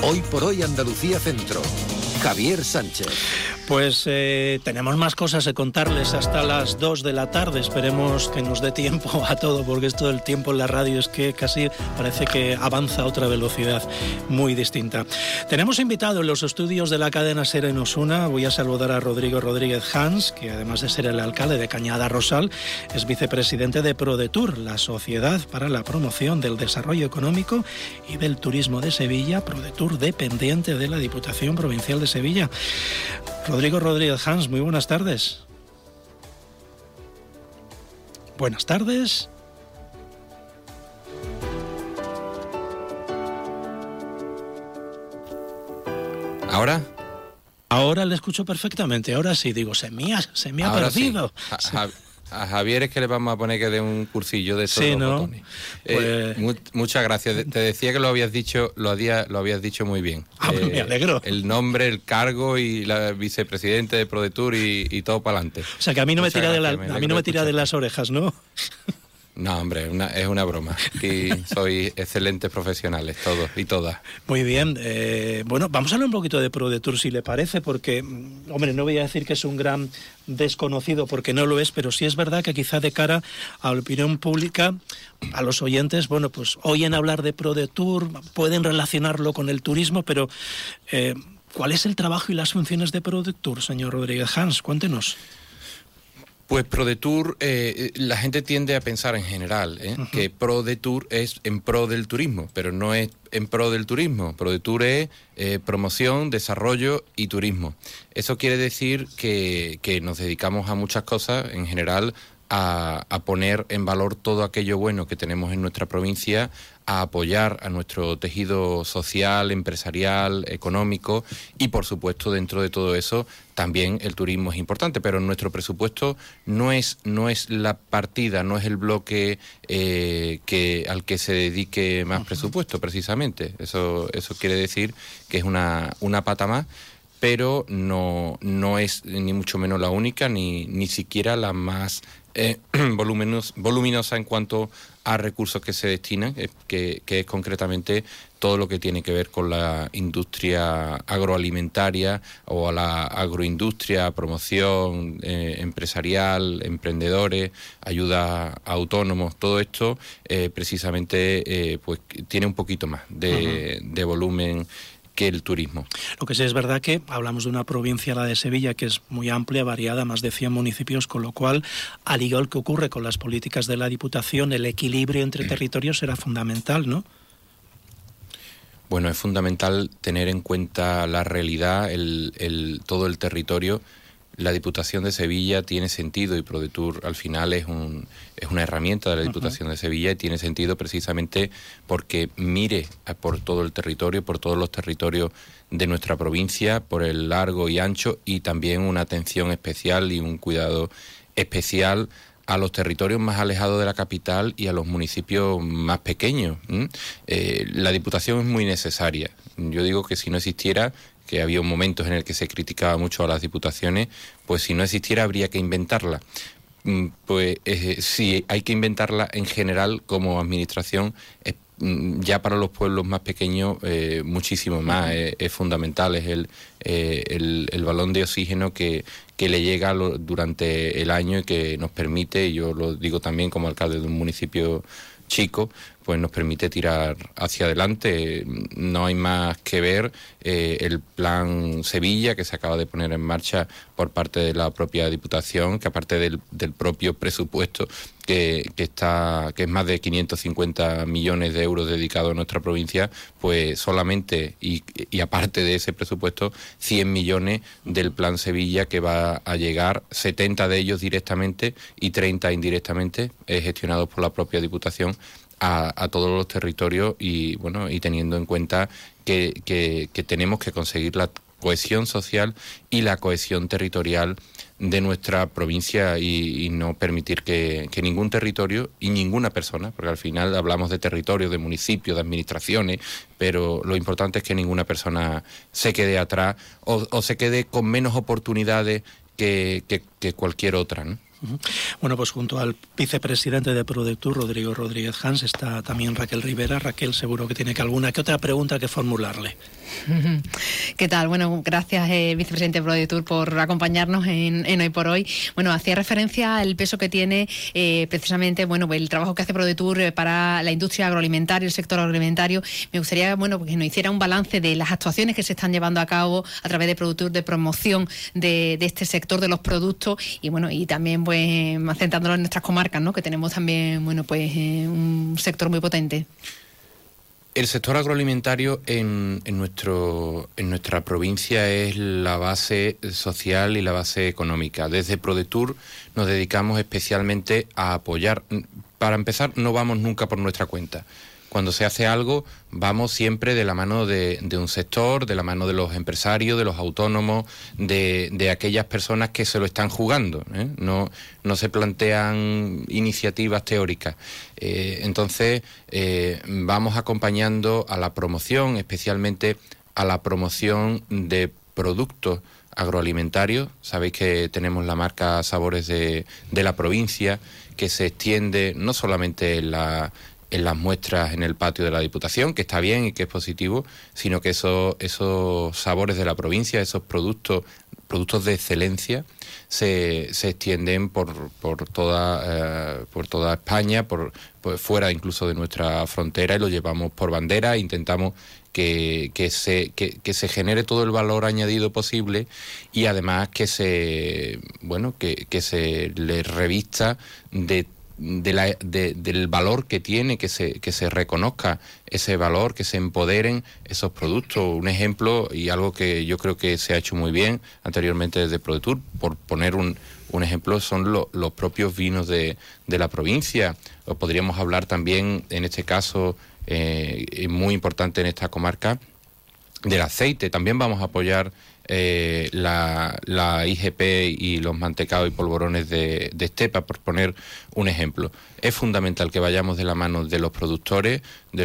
Hoy por hoy Andalucía Centro. Javier Sánchez. Pues tenemos más cosas que contarles hasta las 2 de la tarde. Esperemos que nos dé tiempo a todo, porque esto del tiempo en la radio es que casi parece que avanza a otra velocidad muy distinta. Tenemos invitado en los estudios de la cadena SER en Osuna. Voy a saludar a Rodrigo Rodríguez Hans, que además de ser el alcalde de Cañada Rosal, es vicepresidente de ProDetour, la Sociedad para la Promoción del Desarrollo Económico y del Turismo de Sevilla. ProDetour dependiente de la Diputación Provincial de Sevilla. Rodrigo Rodríguez Hans, muy buenas tardes. Buenas tardes. ¿Ahora? Ahora le escucho perfectamente, ahora sí, digo, se me ha perdido. Sí. A Javier es que le vamos a poner que dé un cursillo de esos sí, dos ¿no? botones. Pues... muchas gracias. Te decía que lo habías dicho muy bien. Pues me alegro. El nombre, el cargo y la vicepresidente de ProDetour y todo para adelante. O sea que a mí no me tira de las orejas, ¿no? No, hombre, es una broma. Aquí sois excelentes profesionales, todos y todas. Muy bien. Bueno, vamos a hablar un poquito de ProDetour, si le parece, porque, hombre, no voy a decir que es un gran desconocido, porque no lo es, pero sí es verdad que quizá de cara a la opinión pública, a los oyentes, bueno, pues oyen hablar de ProDetour, pueden relacionarlo con el turismo, pero ¿cuál es el trabajo y las funciones de ProDetour, señor Rodríguez Hans? Cuéntenos. Pues ProDetour, la gente tiende a pensar en general que ProDetour es en pro del turismo, pero no es en pro del turismo. ProDetour es promoción, desarrollo y turismo. Eso quiere decir que nos dedicamos a muchas cosas, en general, a poner en valor todo aquello bueno que tenemos en nuestra provincia, a apoyar a nuestro tejido social, empresarial, económico y, por supuesto, dentro de todo eso, también el turismo es importante, pero en nuestro presupuesto no es la partida, no es el bloque al que se dedique más presupuesto, precisamente. Eso quiere decir que es una pata más, pero no es ni mucho menos la única, ni siquiera la más voluminosa en cuanto a recursos que se destinan, que es concretamente todo lo que tiene que ver con la industria agroalimentaria o a la agroindustria, promoción empresarial, emprendedores, ayuda a autónomos, todo esto precisamente pues tiene un poquito más de volumen que el turismo. Lo que sí es verdad que hablamos de una provincia, la de Sevilla, que es muy amplia, variada, más de 100 municipios, con lo cual, al igual que ocurre con las políticas de la Diputación, el equilibrio entre territorios será fundamental, ¿no? Bueno, es fundamental tener en cuenta la realidad, todo el territorio. La Diputación de Sevilla tiene sentido y ProDetour al final es una herramienta de la Diputación de Sevilla y tiene sentido precisamente porque mire por todo el territorio, por todos los territorios de nuestra provincia, por el largo y ancho, y también una atención especial y un cuidado especial a los territorios más alejados de la capital y a los municipios más pequeños. La Diputación es muy necesaria. Yo digo que si no existiera, que había momentos en el que se criticaba mucho a las diputaciones, pues si no existiera habría que inventarla. Pues sí, hay que inventarla en general como administración, ya para los pueblos más pequeños muchísimo más, es fundamental, es el balón de oxígeno que le llega durante el año y que nos permite, y yo lo digo también como alcalde de un municipio chico, pues nos permite tirar hacia adelante. No hay más que ver el plan Sevilla que se acaba de poner en marcha por parte de la propia Diputación, que aparte del propio presupuesto que es más de 550 millones de euros dedicados a nuestra provincia, pues solamente y aparte de ese presupuesto 100 millones del plan Sevilla, que va a llegar, 70 de ellos directamente y 30 indirectamente, gestionados por la propia Diputación, a todos los territorios, y bueno, y teniendo en cuenta que tenemos que conseguir la cohesión social y la cohesión territorial de nuestra provincia y no permitir que ningún territorio y ninguna persona, porque al final hablamos de territorio, de municipios, de administraciones, pero lo importante es que ninguna persona se quede atrás o se quede con menos oportunidades que cualquier otra, ¿no? Bueno, pues junto al vicepresidente de ProDetour, Rodrigo Rodríguez Hans, está también Raquel Rivera. Raquel, seguro que tiene alguna que otra pregunta que formularle. ¿Qué tal? Bueno, gracias, vicepresidente de ProDetour, por acompañarnos en Hoy por Hoy. Bueno, hacía referencia al peso que tiene precisamente, bueno, el trabajo que hace ProDetour para la industria agroalimentaria, el sector agroalimentario. Me gustaría, bueno, que nos hiciera un balance de las actuaciones que se están llevando a cabo a través de ProDetour de promoción de este sector, de los productos, y bueno, y también pues centrándonos en nuestras comarcas, ¿no? Que tenemos también, bueno, pues un sector muy potente. El sector agroalimentario en nuestra provincia es la base social y la base económica. Desde ProDetour nos dedicamos especialmente a apoyar. Para empezar, no vamos nunca por nuestra cuenta. Cuando se hace algo, vamos siempre de la mano de un sector, de la mano de los empresarios, de los autónomos, de aquellas personas que se lo están jugando, ¿eh? No se plantean iniciativas teóricas. Entonces, vamos acompañando a la promoción, especialmente a la promoción de productos agroalimentarios. Sabéis que tenemos la marca Sabores de la provincia, que se extiende no solamente en las muestras en el patio de la Diputación, que está bien y que es positivo, sino que esos sabores de la provincia, esos productos de excelencia, se extienden por toda España, por fuera incluso de nuestra frontera, y lo llevamos por bandera. Intentamos que se genere todo el valor añadido posible, y además que se le revista del valor que tiene, que se reconozca ese valor, que se empoderen esos productos. Un ejemplo, y algo que yo creo que se ha hecho muy bien anteriormente desde ProDetour, por poner un ejemplo, son los propios vinos de la provincia. O podríamos hablar también, en este caso, muy importante en esta comarca, del aceite. También vamos a apoyar la IGP y los mantecados y polvorones de Estepa, por poner un ejemplo. Es fundamental que vayamos de la mano de los productores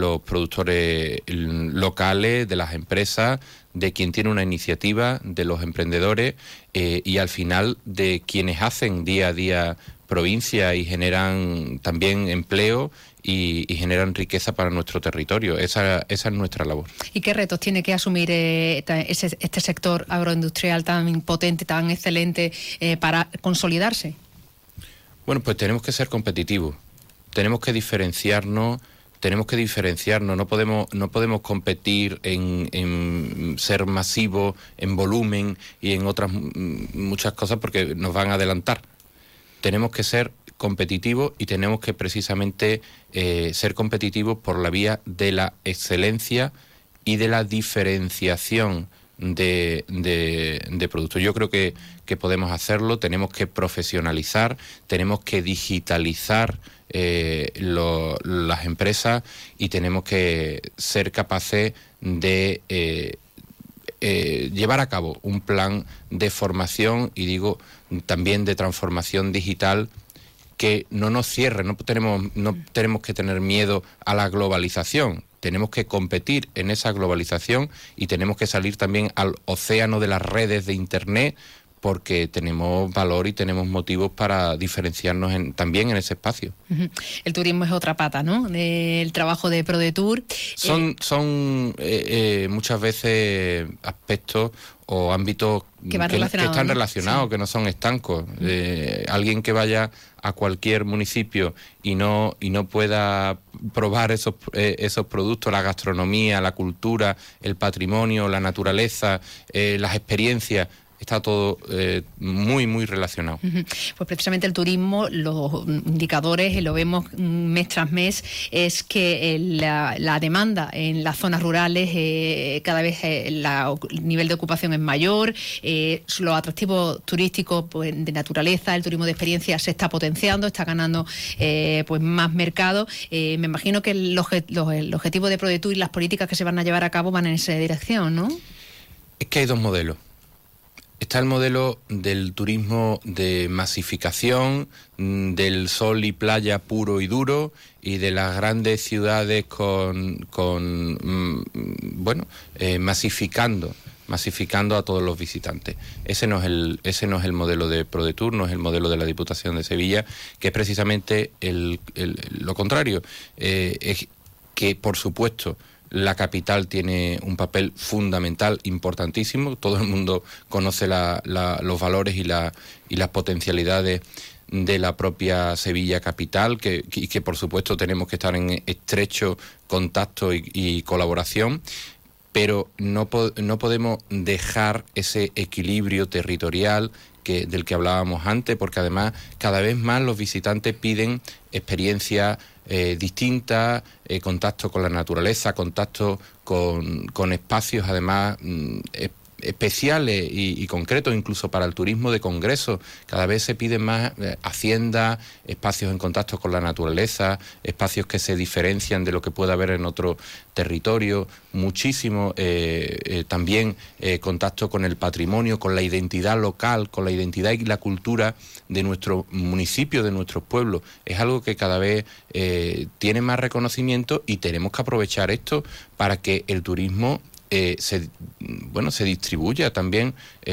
locales, de las empresas, de quien tiene una iniciativa, de los emprendedores, y al final de quienes hacen día a día provincia y generan también empleo y generan riqueza para nuestro territorio. Esa es nuestra labor. ¿Y qué retos tiene que asumir este sector agroindustrial tan potente, tan excelente, para consolidarse? Bueno, pues tenemos que ser competitivos, tenemos que diferenciarnos, no podemos competir en ser masivos, en volumen y en otras muchas cosas, porque nos van a adelantar. Tenemos que ser competitivos, y tenemos que precisamente ser competitivos por la vía de la excelencia y de la diferenciación de productos. Yo creo que podemos hacerlo. Tenemos que profesionalizar, tenemos que digitalizar las empresas, y tenemos que ser capaces de llevar a cabo un plan de formación, y digo también de transformación digital, que no nos cierre. No tenemos que tener miedo a la globalización. Tenemos que competir en esa globalización, y tenemos que salir también al océano de las redes de Internet, porque tenemos valor y tenemos motivos para diferenciarnos también en ese espacio. El turismo es otra pata, ¿no?, del trabajo de ProDetour. Son muchas veces aspectos o ámbitos que están relacionados, sí, que no son estancos. Alguien que vaya a cualquier municipio y no pueda probar esos productos, la gastronomía, la cultura, el patrimonio, la naturaleza, las experiencias, está todo muy, muy relacionado. Pues precisamente el turismo, los indicadores, lo vemos mes tras mes, es que la demanda en las zonas rurales, cada vez el nivel de ocupación es mayor, los atractivos turísticos, pues, de naturaleza, el turismo de experiencia se está potenciando, está ganando pues más mercado. Me imagino que el objetivo de ProDetour y las políticas que se van a llevar a cabo van en esa dirección, ¿no? Es que hay dos modelos. Está el modelo del turismo de masificación, del sol y playa puro y duro, y de las grandes ciudades masificando masificando a todos los visitantes. Ese no es el modelo de ProDetour, no es el modelo de la Diputación de Sevilla, que es precisamente lo contrario. Es que, por supuesto, la capital tiene un papel fundamental, importantísimo. Todo el mundo conoce los valores y las potencialidades de la propia Sevilla capital, y que por supuesto tenemos que estar en estrecho contacto y colaboración, pero no podemos dejar ese equilibrio territorial del que hablábamos antes, porque además cada vez más los visitantes piden experiencias distintas, contacto con la naturaleza, contacto con espacios además especiales y concretos, incluso para el turismo de congreso. Cada vez se piden más haciendas, espacios en contacto con la naturaleza, espacios que se diferencian de lo que pueda haber en otro territorio, muchísimo también contacto con el patrimonio, con la identidad local, con la identidad y la cultura de nuestro municipio, de nuestros pueblos. Es algo que cada vez tiene más reconocimiento, y tenemos que aprovechar esto para que el turismo se distribuya también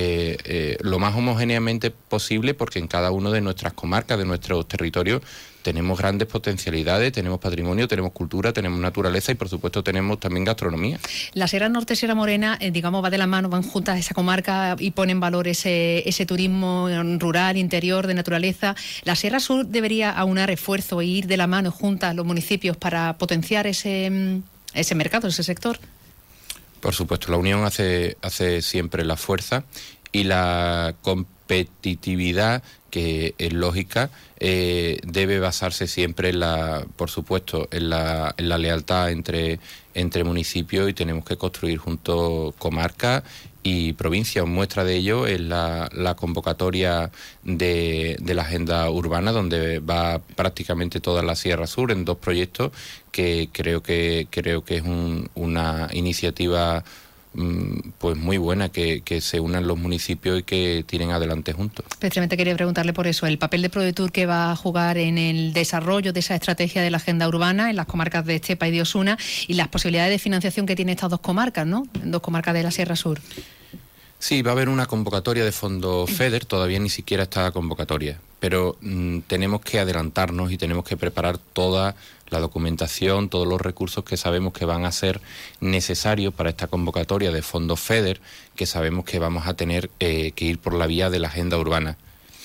lo más homogéneamente posible, porque en cada una de nuestras comarcas, de nuestros territorios, tenemos grandes potencialidades, tenemos patrimonio, tenemos cultura, tenemos naturaleza y por supuesto tenemos también gastronomía. La Sierra Norte, Sierra Morena, va de la mano, van juntas a esa comarca y ponen en valor ese turismo rural, interior, de naturaleza. La Sierra Sur debería aunar esfuerzo e ir de la mano juntas a los municipios para potenciar ese mercado, ese sector. Por supuesto, la unión hace siempre la fuerza, y la competitividad, que es lógica, debe basarse siempre, por supuesto, en la lealtad entre municipios, y tenemos que construir juntos comarcas y provincias. Muestra de ello es la convocatoria de la agenda urbana, donde va prácticamente toda la Sierra Sur en 2 proyectos que creo que es una iniciativa pues muy buena, que se unan los municipios y que tiren adelante juntos. Precisamente quería preguntarle por eso, el papel de ProDetour que va a jugar en el desarrollo de esa estrategia de la agenda urbana en las comarcas de Estepa y de Osuna, y las posibilidades de financiación que tienen estas 2 comarcas, ¿no? 2 comarcas de la Sierra Sur. Sí, va a haber una convocatoria de fondos FEDER, todavía ni siquiera está la convocatoria, pero tenemos que adelantarnos y tenemos que preparar toda la documentación, todos los recursos que sabemos que van a ser necesarios para esta convocatoria de fondos FEDER, que sabemos que vamos a tener que ir por la vía de la agenda urbana.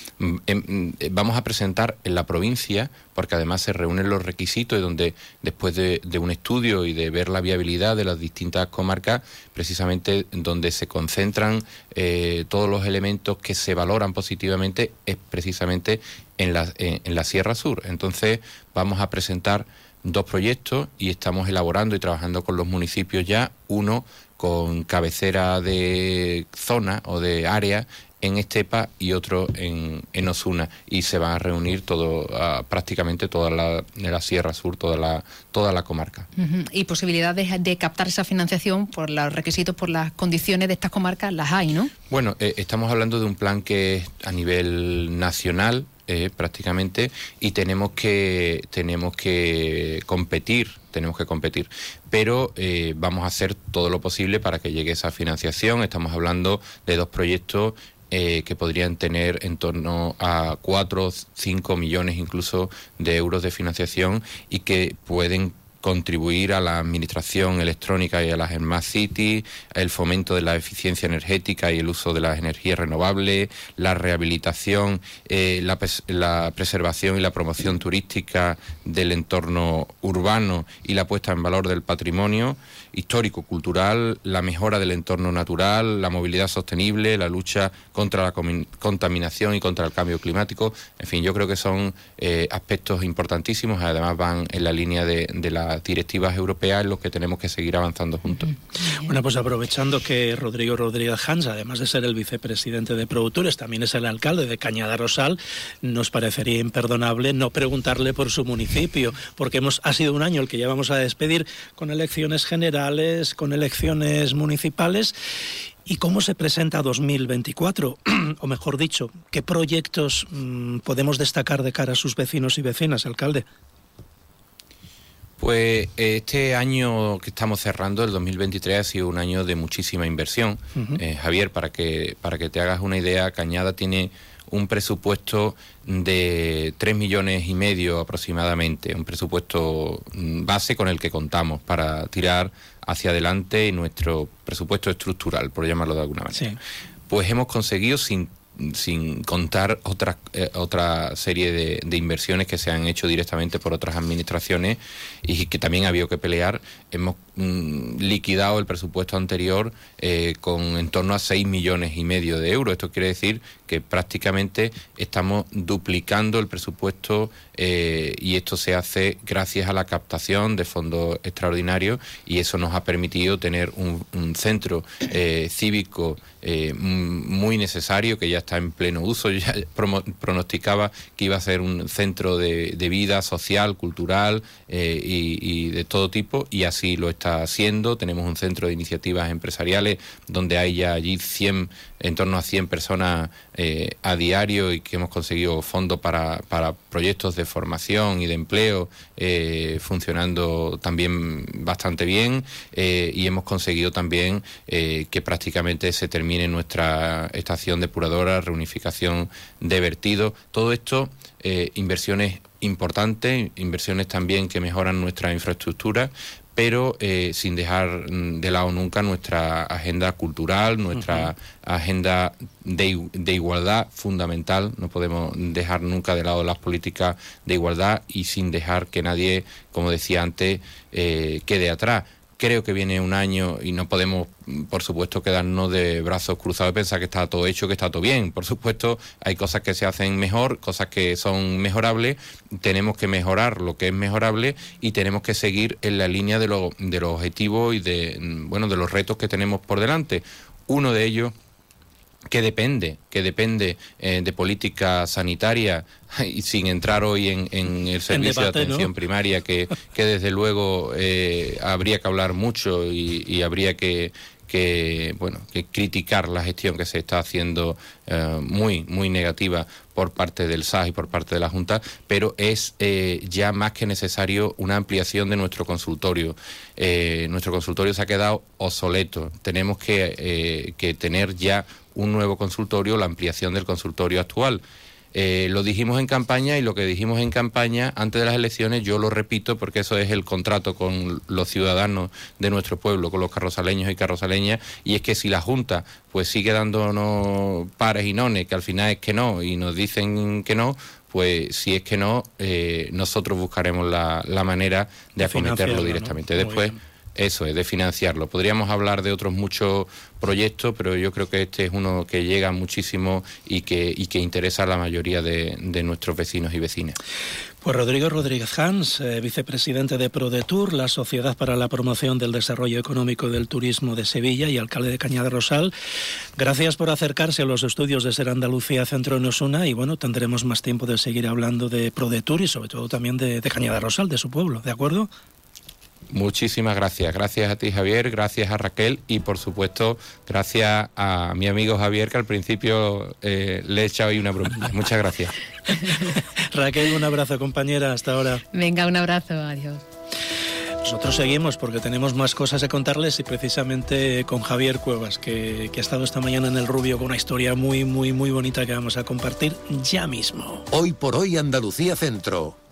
Vamos a presentar en la provincia, porque además se reúnen los requisitos, y donde después de un estudio y de ver la viabilidad de las distintas comarcas, precisamente donde se concentran todos los elementos que se valoran positivamente, es precisamente en la Sierra Sur. Entonces vamos a presentar 2 proyectos y estamos elaborando y trabajando con los municipios ya, uno con cabecera de zona o de área en Estepa y otro en Osuna, y se van a reunir prácticamente toda la Sierra Sur, toda la comarca. Y posibilidades de captar esa financiación por los requisitos, por las condiciones de estas comarcas, las hay, ¿no? Bueno, estamos hablando de un plan que es a nivel nacional, prácticamente, y tenemos que competir, pero vamos a hacer todo lo posible para que llegue esa financiación. Estamos hablando de 2 proyectos que podrían tener en torno a 4 o 5 millones incluso de euros de financiación, y que pueden contribuir a la administración electrónica y a las Smart Cities, el fomento de la eficiencia energética y el uso de las energías renovables, la rehabilitación, la preservación y la promoción turística del entorno urbano y la puesta en valor del patrimonio histórico, cultural, la mejora del entorno natural, la movilidad sostenible, la lucha contra la contaminación y contra el cambio climático. En fin, yo creo que son aspectos importantísimos, además van en la línea de las directivas europeas, en los que tenemos que seguir avanzando juntos. Bueno, pues aprovechando que Rodrigo Rodríguez Hans, además de ser el vicepresidente de ProDetour, también es el alcalde de Cañada Rosal, nos parecería imperdonable no preguntarle por su municipio, porque ha sido un año el que ya vamos a despedir, con elecciones generales, con elecciones municipales. ¿Y cómo se presenta 2024? O mejor dicho, ¿qué proyectos podemos destacar de cara a sus vecinos y vecinas, alcalde? Pues este año que estamos cerrando, el 2023, ha sido un año de muchísima inversión. Javier, para que te hagas una idea, Cañada tiene un presupuesto de 3,5 millones aproximadamente, un presupuesto base con el que contamos para tirar hacia adelante nuestro presupuesto estructural, por llamarlo de alguna manera. Sí. Pues hemos conseguido, sin contar otra serie de inversiones que se han hecho directamente por otras administraciones y que también ha habido que pelear, hemos liquidado el presupuesto anterior con en torno a 6,5 millones de euros. Esto quiere decir que prácticamente estamos duplicando el presupuesto y esto se hace gracias a la captación de fondos extraordinarios, y eso nos ha permitido tener un centro cívico muy necesario, que ya está en pleno uso. Ya pronosticaba que iba a ser un centro de vida social, cultural y de todo tipo, y así lo está haciendo. Tenemos un centro de iniciativas empresariales donde hay ya allí en torno a 100 personas a diario, y que hemos conseguido fondos para proyectos de formación y de empleo funcionando también bastante bien, y hemos conseguido también que prácticamente se termine nuestra estación depuradora, reunificación de vertido. Todo esto, inversiones importantes, inversiones también que mejoran nuestra infraestructura, pero sin dejar de lado nunca nuestra agenda cultural, nuestra agenda de igualdad fundamental. No podemos dejar nunca de lado las políticas de igualdad, y sin dejar que nadie, como decía antes, quede atrás. Creo que viene un año y no podemos, por supuesto, quedarnos de brazos cruzados y pensar que está todo hecho, que está todo bien. Por supuesto, hay cosas que se hacen mejor, cosas que son mejorables. Tenemos que mejorar lo que es mejorable y tenemos que seguir en la línea de los objetivos y de los retos que tenemos por delante. Uno de ellos, que depende de política sanitaria, y sin entrar hoy en el servicio de atención primaria, que desde luego habría que hablar mucho y habría que criticar la gestión que se está haciendo muy negativa por parte del SAS y por parte de la Junta, pero es ya más que necesario una ampliación de nuestro consultorio. Nuestro consultorio se ha quedado obsoleto. Tenemos que tener ya un nuevo consultorio, la ampliación del consultorio actual. Lo dijimos en campaña, y lo que dijimos en campaña antes de las elecciones, yo lo repito porque eso es el contrato con los ciudadanos de nuestro pueblo, con los carrozaleños y carrozaleñas, y es que si la Junta pues sigue dándonos pares y nones, que al final es que no, y nos dicen que no, pues si es que no, nosotros buscaremos la manera de acometerlo directamente. ¿No? Después, eso es, de financiarlo. Podríamos hablar de otros muchos proyectos, pero yo creo que este es uno que llega muchísimo y que interesa a la mayoría de nuestros vecinos y vecinas. Pues Rodrigo Rodríguez Hans, vicepresidente de ProDetour, la Sociedad para la Promoción del Desarrollo Económico y del Turismo de Sevilla, y alcalde de Cañada Rosal, gracias por acercarse a los estudios de Ser Andalucía Centro en Osuna, y tendremos más tiempo de seguir hablando de ProDetour y sobre todo también de Cañada Rosal, de su pueblo, ¿de acuerdo? Muchísimas gracias. Gracias a ti, Javier, gracias a Raquel, y por supuesto gracias a mi amigo Javier, que al principio le he echado ahí una bromilla. Muchas gracias. Raquel, un abrazo, compañera, hasta ahora. Venga, un abrazo, adiós. Nosotros seguimos porque tenemos más cosas que contarles, y precisamente con Javier Cuevas, que ha estado esta mañana en El Rubio con una historia muy bonita que vamos a compartir ya mismo. Hoy por hoy Andalucía Centro.